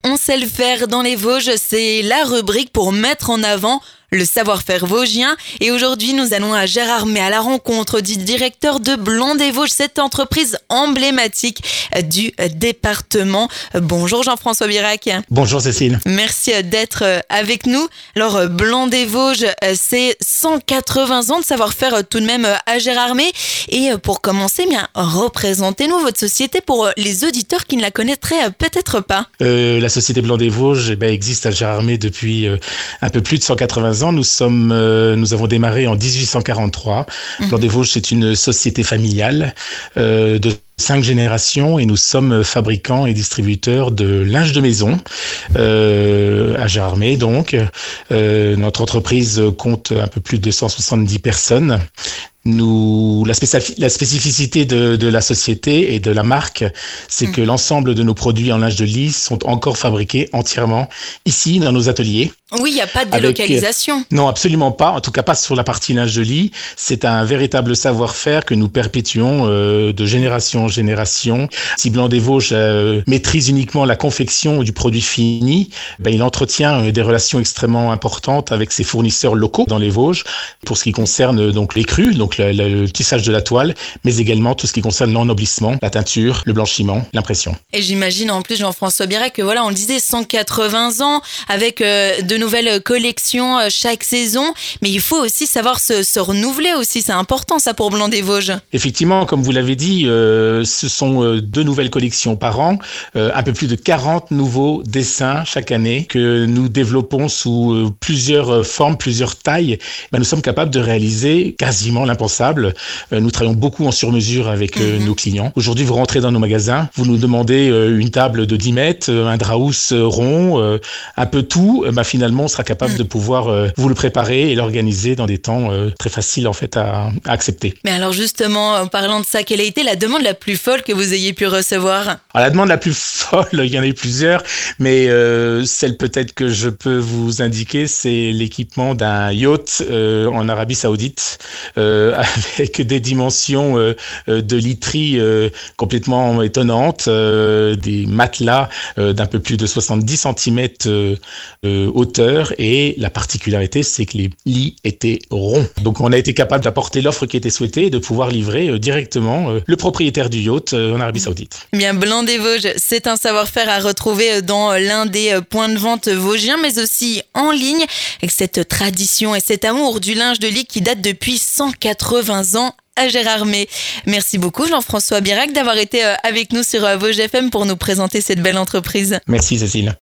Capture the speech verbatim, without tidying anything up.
On sait le faire dans les Vosges, c'est la rubrique pour mettre en avant le savoir-faire vosgien. Et aujourd'hui, nous allons à Gérardmer à la rencontre du directeur de Blanc des Vosges, cette entreprise emblématique du département. Bonjour Jean-François Birac. Bonjour Cécile. Merci d'être avec nous. Alors, Blanc des Vosges, c'est cent quatre-vingts ans de savoir-faire tout de même à Gérardmer. Et pour commencer, bien, représentez-nous votre société pour les auditeurs qui ne la connaîtraient peut-être pas. Euh, la société Blanc des Vosges eh ben, existe à Gérardmer depuis euh, un peu plus de cent quatre-vingts ans. Nous sommes, euh, nous avons démarré en dix-huit cent quarante-trois. Mmh. Blanc des Vosges, c'est une société familiale euh, de cinq générations et nous sommes fabricants et distributeurs de linge de maison euh, à Gérardmer. Donc, euh, notre entreprise compte un peu plus de cent soixante-dix personnes. Nous, la, spécifi- la spécificité de, de la société et de la marque, c'est mmh. que l'ensemble de nos produits en linge de lit sont encore fabriqués entièrement ici dans nos ateliers. Oui, il n'y a pas de délocalisation. Avec, non, absolument pas. En tout cas, pas sur la partie linge de lit. C'est un véritable savoir-faire que nous perpétuons euh, de génération en génération. Si Blanc des Vosges euh, maîtrise uniquement la confection du produit fini, ben, il entretient euh, des relations extrêmement importantes avec ses fournisseurs locaux dans les Vosges pour ce qui concerne euh, donc les crus, donc le, le, le tissage de la toile, mais également tout ce qui concerne l'ennoblissement, la teinture, le blanchiment, l'impression. Et j'imagine en plus, Jean-François Birac, que voilà, on le disait, cent quatre-vingts ans avec euh, de nouvelles collections chaque saison, mais il faut aussi savoir se, se renouveler aussi, c'est important ça pour Blanc des Vosges. Effectivement, comme vous l'avez dit, euh, ce sont euh, deux nouvelles collections par an, euh, un peu plus de quarante nouveaux dessins chaque année que nous développons sous euh, plusieurs formes, plusieurs tailles. Ben, nous sommes capables de réaliser quasiment l'impensable. Euh, nous travaillons beaucoup en sur-mesure avec euh, mm-hmm. nos clients. Aujourd'hui, vous rentrez dans nos magasins, vous nous demandez euh, une table de dix mètres, un draus rond, euh, un peu tout, ben, finalement, on sera capable de pouvoir euh, vous le préparer et l'organiser dans des temps euh, très faciles en fait à, à accepter. Mais alors justement, en parlant de ça, quelle a été la demande la plus folle que vous ayez pu recevoir ? Alors, la demande la plus folle, il y en a eu plusieurs, mais euh, celle peut-être que je peux vous indiquer, c'est l'équipement d'un yacht euh, en Arabie Saoudite euh, avec des dimensions euh, de literie euh, complètement étonnantes, euh, des matelas euh, d'un peu plus de soixante-dix centimètres euh, euh, hauteur. Et la particularité, c'est que les lits étaient ronds. Donc, on a été capable d'apporter l'offre qui était souhaitée et de pouvoir livrer euh, directement euh, le propriétaire du yacht euh, en Arabie Saoudite. Bien, Blanc des Vosges, c'est un savoir-faire à retrouver dans l'un des points de vente vosgiens, mais aussi en ligne, avec cette tradition et cet amour du linge de lit qui date depuis cent quatre-vingts ans à Gérardmer. Merci beaucoup Jean-François Birac d'avoir été avec nous sur Vosges F M pour nous présenter cette belle entreprise. Merci Cécile.